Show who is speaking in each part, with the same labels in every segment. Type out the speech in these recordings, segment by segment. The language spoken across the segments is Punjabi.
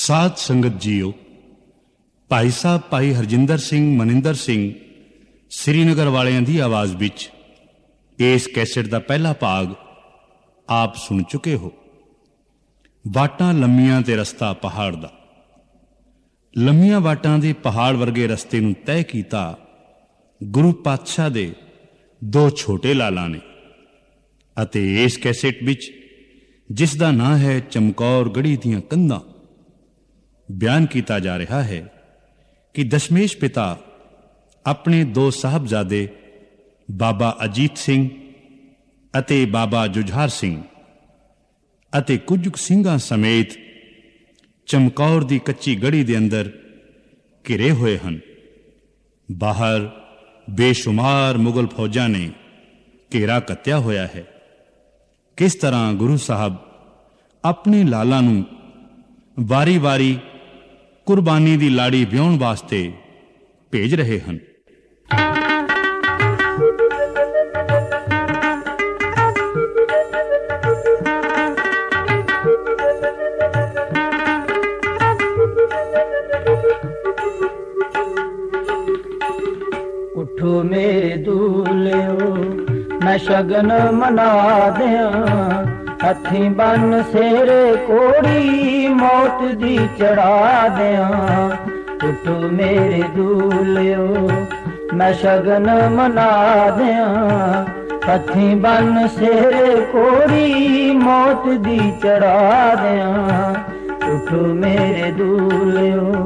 Speaker 1: ਸਾਧ ਸੰਗਤ ਜੀਓ, ਭਾਈ ਸਾਹਿਬ ਭਾਈ ਹਰਜਿੰਦਰ ਸਿੰਘ ਮਨਿੰਦਰ ਸਿੰਘ ਸ੍ਰੀਨਗਰ ਵਾਲਿਆਂ ਦੀ ਆਵਾਜ਼ ਵਿੱਚ ਇਸ ਕੈਸੇਟ ਦਾ ਪਹਿਲਾ ਭਾਗ ਆਪ ਸੁਣ ਚੁੱਕੇ ਹੋ। ਵਾਟਾਂ ਲੰਮੀਆਂ ਤੇ ਰਸਤਾ ਪਹਾੜ ਦਾ। ਲੰਮੀਆਂ ਵਾਟਾਂ ਦੇ ਪਹਾੜ ਵਰਗੇ ਰਸਤੇ ਨੂੰ ਤੈਅ ਕੀਤਾ ਗੁਰੂ ਪਾਤਸ਼ਾਹ ਦੇ ਦੋ ਛੋਟੇ ਲਾਲਾਂ ਨੇ, ਅਤੇ ਇਸ ਕੈਸੇਟ ਵਿੱਚ ਜਿਸ ਦਾ ਨਾਂ ਹੈ ਚਮਕੌਰ ਗੜ੍ਹੀ ਦੀਆਂ ਕੰਧਾਂ, ਬਿਆਨ ਕੀਤਾ ਜਾ ਰਿਹਾ ਹੈ ਕਿ ਦਸ਼ਮੇਸ਼ ਪਿਤਾ ਆਪਣੇ ਦੋ ਸਾਹਿਬਜ਼ਾਦੇ ਬਾਬਾ ਅਜੀਤ ਸਿੰਘ ਅਤੇ ਬਾਬਾ ਜੁਝਾਰ ਸਿੰਘ ਅਤੇ ਕੁਝ ਸਿੰਘਾਂ ਸਮੇਤ ਚਮਕੌਰ ਦੀ ਕੱਚੀ ਗੜ੍ਹੀ ਦੇ ਅੰਦਰ ਘਿਰੇ ਹੋਏ ਹਨ। ਬਾਹਰ ਬੇਸ਼ੁਮਾਰ ਮੁਗਲ ਫੌਜਾਂ ਨੇ ਘੇਰਾ ਕੱਤਿਆ ਹੋਇਆ ਹੈ। ਕਿਸ ਤਰ੍ਹਾਂ ਗੁਰੂ ਸਾਹਿਬ ਆਪਣੇ ਲਾਲਾਂ ਨੂੰ ਵਾਰੀ-ਵਾਰੀ ਕੁਰਬਾਨੀ ਦੀ ਲਾੜੀ ਵਿਆਹੁਣ ਵਾਸਤੇ ਭੇਜ ਰਹੇ ਹਨ।
Speaker 2: ਉਠੋ ਮੇਰੇ ਦੂਲਿਓ, ਮੈਂ ਸ਼ਗਨ ਮਨਾ ਦਿਆਂ, ਹੱਥੀਂ ਬੰਨ ਸਿਰੇ ਕੋੜੀ ਮੌਤ ਦੀ ਚੜਾ ਦਿਆਂ। ਉਠੋ ਮੇਰੇ ਦੂਲਿਓ, ਮੈਂ ਸ਼ਗਨ ਮਨਾ ਦਿਆਂ, ਹੱਥੀਂ ਬੰਨ ਸਿਰੇ ਕੋੜੀ ਮੌਤ ਦੀ ਚੜਾ ਦਿਆਂ। ਉਠੋ ਮੇਰੇ ਦੂਲਿਓ।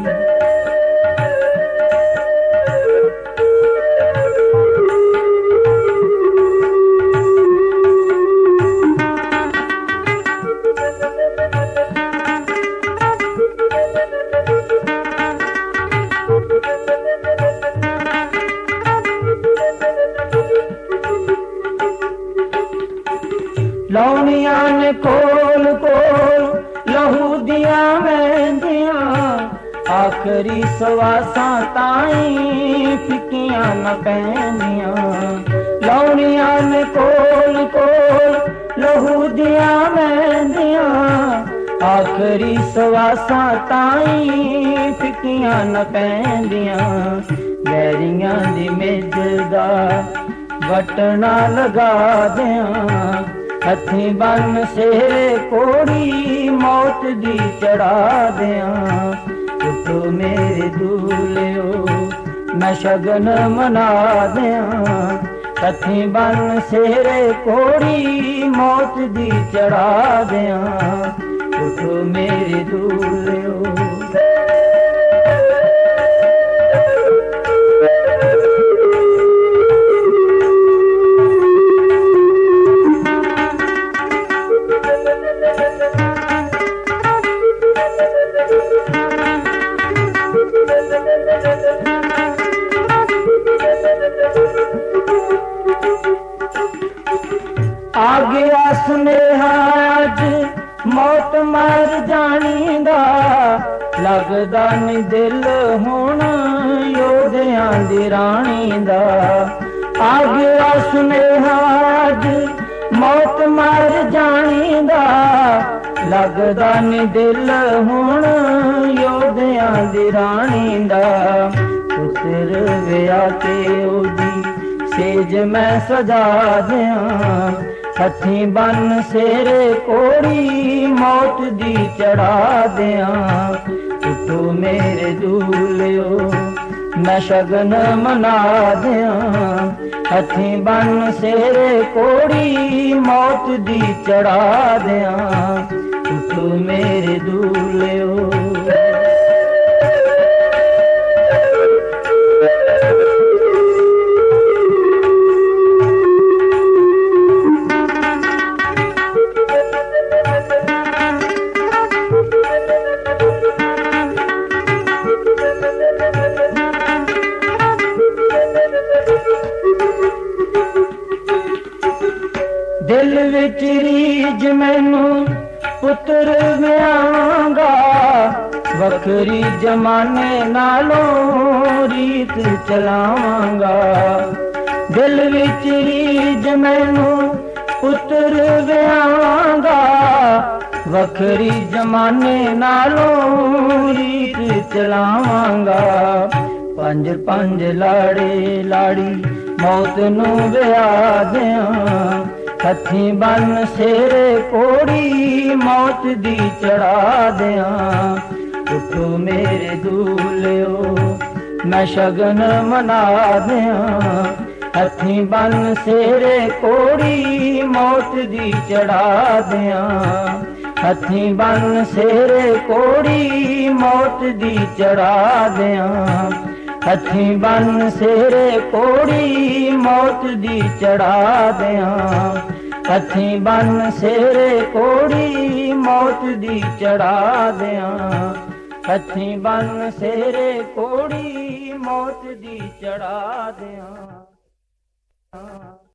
Speaker 2: ਲਾਉਣੀਆਂ ਨੇ ਕੋਲ ਕੋਲ ਲਹੂ ਦੀਆਂ ਮਹਿੰਦੀਆਂ, ਆਖਰੀ ਸਵਾਸਾਂ ਤਾਈਂ ਫਿੱਕੀਆਂ ਨਾ ਪੈਂਦੀਆਂ। ਲਾਉਣੀਆਂ ਨੇ ਕੋਲ ਕੋਲ ਲਹੂ ਦੀਆਂ ਮਹਿੰਦੀਆਂ, ਆਖਰੀ ਸਵਾਸਾਂ ਤਾਈਂ ਫਿੱਕੀਆਂ ਨਾ ਪੈਂਦੀਆਂ। ਵੈਰੀਆਂ ਦੀ ਮੇਜ ਦਾ ਵਟਣਾ ਲਗਾ ਦਿਆਂ, ਹੱਥੀਂ ਬੰਨ ਸਿਰੇ ਕੋੜੀ ਮੌਤ ਦੀ ਚੜਾ ਦਿਆਂ। ਉਠੋ ਮੇਰੇ ਦੂਲਿਓ, ਮੈਂ ਸ਼ਗਨ ਮਨਾ ਦਿਆਂ, ਹੱਥੀਂ ਬੰਨ ਸਿਰੇ ਕੋੜੀ ਮੌਤ ਦੀ ਚੜਾ ਦਿਆਂ। ਉਠੋ ਮੇਰੇ ਦੂਲਿਓ। ਆ ਗਿਆ ਸੁਨੇਹਾ ਅੱਜ ਮੌਤ ਮਰ ਜਾਣੀ ਦਾ, ਲੱਗਦਾ ਨੀ ਦਿਲ ਹੁਣ ਯੋਧਿਆਂ ਦੀ ਰਾਣੀ ਦਾ। ਆ ਗਿਆ ਸੁਨੇਹਾ ਅੱਜ ਮੌਤ ਮਰ ਜਾਣੀ ਦਾ, ਲੱਗਦਾ ਨੀ ਦਿਲ ਹੁਣ ਯੋਧਿਆਂ ਦੀ ਰਾਣੀ ਦਾ। ਉਸਰ ਵਿਆਹ ਕੇ ਉਹਦੀ ਸੇਜ ਮੈਂ ਸਜਾ ਦਿਆਂ, ਹੱਥੀਂ ਬੰਨ ਸਿਰੇ ਕੋੜੀ ਮੌਤ ਦੀ ਚੜਾ ਦਿਆਂ। ਉਠੋ ਮੇਰੇ ਦੂਲਿਓ, ਮੈਂ ਸ਼ਗਨ ਮਨਾ ਦਿਆਂ, ਹੱਥੀਂ ਬੰਨ ਸਿਰੇ ਕੋੜੀ ਮੌਤ ਦੀ ਚੜਾ ਦਿਆਂ। ਉਠੋ ਮੇਰੇ ਦੂਲਿਓ। ਦਿਲ ਵਿੱਚ ਰੀਝ ਮੈਨੂੰ ਪੁੱਤਰ ਵਿਆਵਾਂਗਾ, ਵੱਖਰੀ ਜਮਾਨੇ ਨਾਲੋਂ ਰੀਤ ਚਲਾਵਾਂਗਾ। ਦਿਲ ਵਿੱਚ ਰੀਝ ਮੈਨੂੰ ਪੁੱਤਰ ਵਿਆਵਾਂਗਾ, ਵੱਖਰੀ ਜਮਾਨੇ ਨਾਲੋਂ ਰੀਤ ਚਲਾਵਾਂਗਾ। ਪੰਜ ਪੰਜ ਲਾੜੇ ਲਾੜੀ ਮੌਤ ਨੂੰ ਵਿਆਹ ਦਿਆਂ, ਹੱਥੀਂ ਬੰਨ ਸਿਰੇ ਕੋੜੀ ਮੌਤ ਦੀ ਚੜਾ ਦਿਆਂ। ਉੱਠੋ ਮੇਰੇ ਦੂਲਿਓ ਮੈਂ ਸ਼ਗਨ ਮਨਾ ਦਿਆਂ, ਹੱਥੀਂ ਬੰਨ ਸਿਰੇ ਕੋੜੀ ਮੌਤ ਦੀ ਚੜਾ ਦਿਆਂ। ਹੱਥੀਂ ਬੰਨ ਸਿਰੇ ਕੋੜੀ ਮੌਤ ਦੀ ਚੜਾ ਦਿਆਂ। ਹੱਥੀਂ ਬੰਨ ਸਿਰੇ ਕੋੜੀ ਮੌਤ ਦੀ ਚੜਾ ਦਿਆਂ। ਹੱਥੀਂ ਬੰਨ ਸਿਰੇ ਕੋੜੀ ਮੌਤ ਦੀ ਚੜਾ ਦਿਆਂ। ਹੱਥੀਂ ਬੰਨ ਸਿਰੇ ਕੋੜੀ ਮੌਤ ਦੀ ਚੜਾ ਦਿਆਂ।